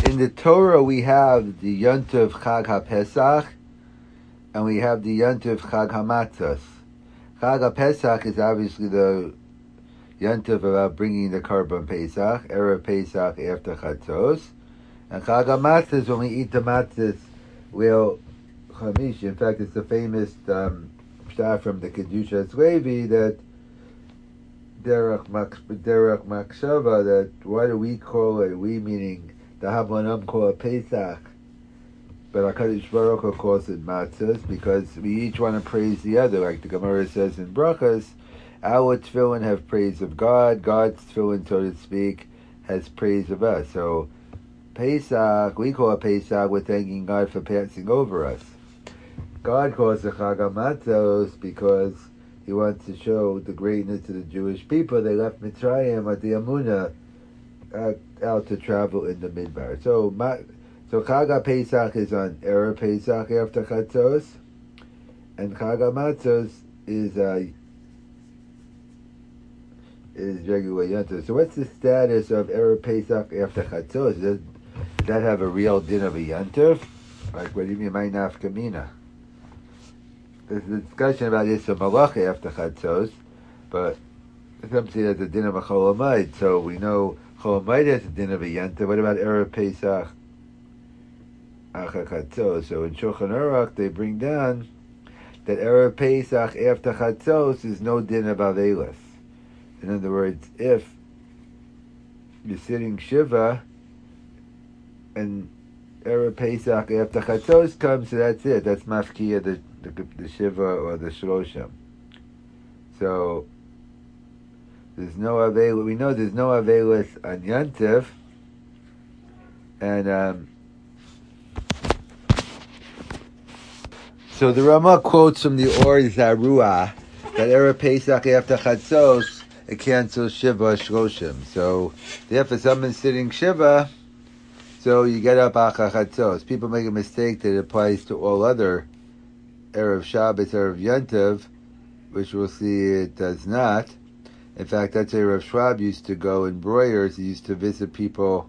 In the Torah, we have the Yontiv Chag HaPesach, and we have the Yontiv Chag HaMatzos. Chag HaPesach is obviously the Yontiv about bringing the Karban Pesach, Erev Pesach after Chatzos, and Chag HaMatzos, when we eat the matzos, we'll Chamish. In fact, it's the famous shah from the Kedusha Levi that Derech Makshava, that why do we call it, we meaning the Habanam call it Pesach, but HaKadosh Baruch Hu calls it Matzos, because we each want to praise the other, like the Gemara says in Brachas, our tefillin have praise of God, God's tefillin, so to speak, has praise of us. So Pesach, we call it Pesach, we're thanking God for passing over us. God calls it Chag HaMatzos because He wants to show the greatness of the Jewish people. They left Mitzrayim at the Amunah out to travel in the Midbar. So Chag HaPesach is on Erev Pesach after Chatzos, and Chag HaMatzos is regular Yontif. So what's the status of Erev Pesach after Chatzos? Does that have a real din of a Yontif? Like, what do you mean, my nafkamina? There's a discussion about Yisra Malacha after Chatzos, but some say there's a din of a Chol Hamoed, so we know Chol Hamoed has a din of a Yontif. What about Erev Pesach after Chatzos? So in Shulchan Aruch they bring down that Erev Pesach after Chatzos is no din of Avelis. In other words, if you're sitting Shiva and Erev Pesach after Chatzos comes, so that's it. That's Mafkiya, the Shiva or the Shloshim. So there's no Avelis. We know there's no Avelis on Yontif, and so the Rama quotes from the Or Zarua that Erev Pesach after Chatzos it cancels Shiva Shloshim. So therefore, someone's sitting Shiva, so you get up Acha Chatzos. People make a mistake that it applies to all other Erev Shabbos, Erev Yontiv, which we'll see it does not. In fact, that's where Rav Schwab used to go in Breuers. He used to visit people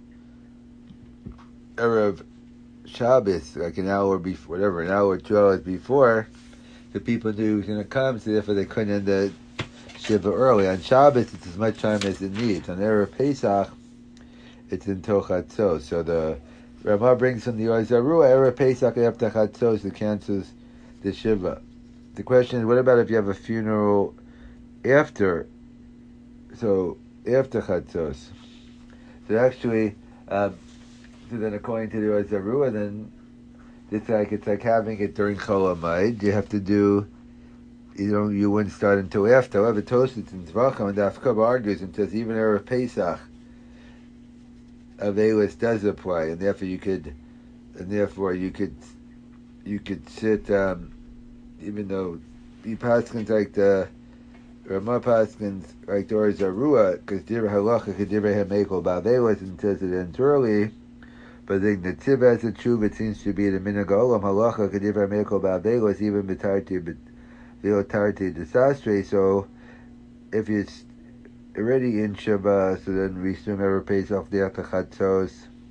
Erev Shabbos, like an hour before, whatever, an hour or 2 hours before. The people knew he was going to come, so therefore they couldn't end the Shiva early. On Shabbos, it's as much time as it needs. On Erev Pesach, it's until Chatzos. So the Ramah brings from the Ozarua, Erev Pesach after Chatzos, it cancels the Shiva. The question is, what about if you have a funeral after? So after Chatzos. So actually, so then according to the Ozarua, then it's like having it during Chol Hamoed. You have to do, you wouldn't start until after. However, Tosfos and Zvachim and Daf Kuf argues and says even Erev Pesach, Avelis does apply, and therefore you could sit, even though the Paskins like the Ramah Paskins like Or Zarua, because Divrei Halacha Divrei Hamekel Ba'Avelis and says it ends early. But then the Tziv has a truth, it seems to be the Minhag Olam Halacha Divrei Hamekel Ba'Avelis even B'Tarti V'Tarti Desastre. So if it's already in Shabbat, so then we assume Erev Pesach after Chatzos,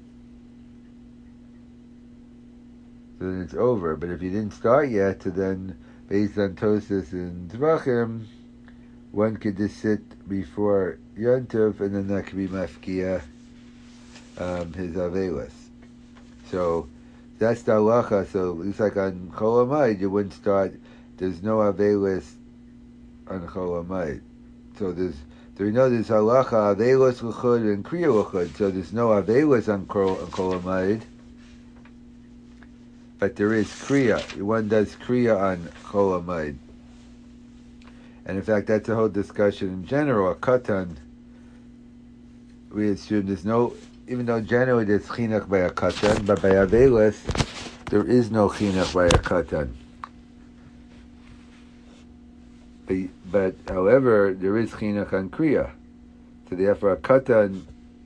so then it's over. But if you didn't start yet, so then based on Tosfos and Zvachim, one could just sit before Yontif, and then that could be Mafkiya, his Avelis. So that's the halacha. So it's like on Chol Hamoed, you wouldn't start. There's no Avelis on Chol Hamoed. So we know there's halacha Avelis l'chud and Kriya l'chud. So there's no Avelis on Chol Hamoed, but there is Kriya. One does Kriya on Chol Hamoed. And in fact, that's a whole discussion in general. A katan, we assume there's no, even though generally there's chinuch by a katan, but by Avelis, there is no chinuch by a katan. But however, there is chinuch on kriya. So therefore, a katan,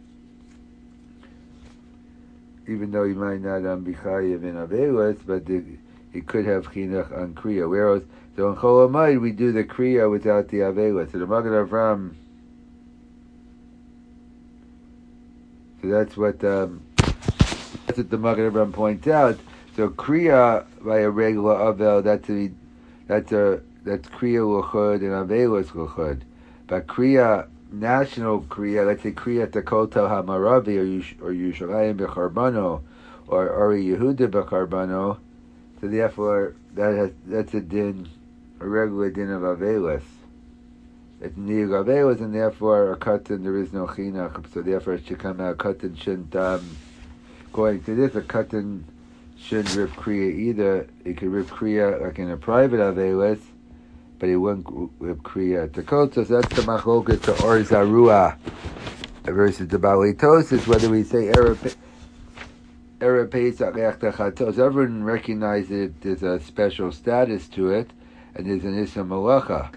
even though he might not be chayiv in Avelis, but he could have chinuch on kriya. Whereas, so in Chol Hamoed, we do the kriya without the Avelis. So the Magen Avram, so that's what That's what the Magen Avraham points out. So Kriya by a regular Avel, that's Kriya L'chud and Avelos L'chud. But Kriya, national Kriya, let's say Kriya Takotel HaMaravi or Yushalayim B'Charbano or Ori Yehuda B'Charbano, so therefore that's a regular din of Avelos. It's Niyug Avelos, and therefore a katan, there is no Chinuch, so therefore it should come out, katan shouldn't, according to this, a katan shouldn't rip Kriya either. It could rip Kriya like in a private Avelos, but it wouldn't rip Kriya Takota. So that's the machlokas to Or Zarua versus the Balei Tosas, whether we say Erev Pesach Echta Chatos. Everyone recognizes it, there's a special status to it, and there's an Issa Malacha.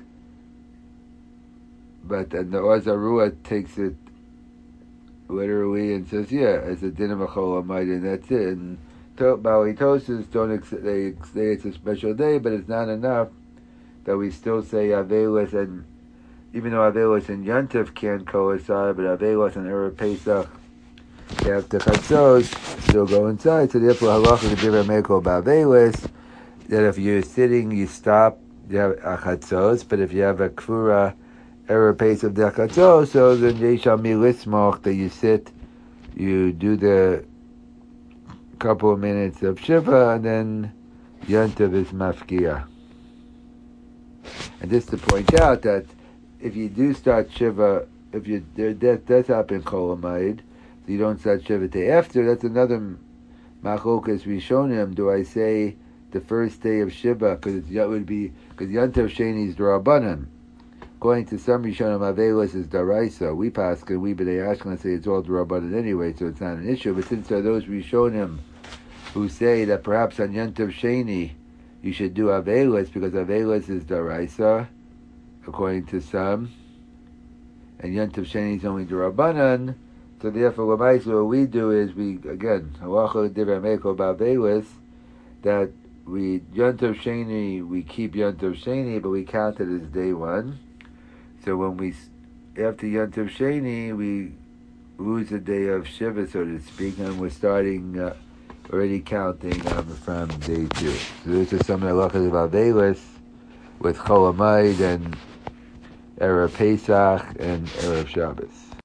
But the Or Zarua takes it literally and says, yeah, it's a din of a Chol Hamoed, and that's it. And Balei Tosas they say it's a special day, but it's not enough that we still say Avelos, and even though Avelos and Yantif can't coincide, but Avelos and Erev Pesach after Chatzos still go inside. So therefore, halacha to give a meko b'Avelos, that if you're sitting, you stop, you have a Chatzos, but if you have a Kfura Erev Pesach de Chatzos, so then Yeshal Milismoch, that you sit, you do the couple of minutes of Shiva, and then Yantiv is Mafkia. And just to point out that if you do start Shiva, if that does happen Chol Hamoed, you don't start Shiva day after, that's another machlokas Rishonim. Do I say the first day of Shiva, because Yantav Sheni is D'Rabbanan. According to some Rishonim, Avelos is Daraisa. We pass, and we B'nai Ashkelon say it's all D'Rabbanan anyway, so it's not an issue. But since there are those Rishonim who say that perhaps on Yantav Sheni you should do Avelos, because Avelos is Daraisa, according to some, and Yantav Sheni is only D'Rabbanan. So therefore, what we do is halacha divrei meko b'Avelos, that we Yantav Sheni, we keep Yantav Sheni, but we count it as day one. So when after Yantav Sheni, we lose a day of Shiva, so to speak, and we're starting already counting from day two. So this is some of the halachas of Avelos with Chol Hamoed and Erev Pesach and Erev Shabbos.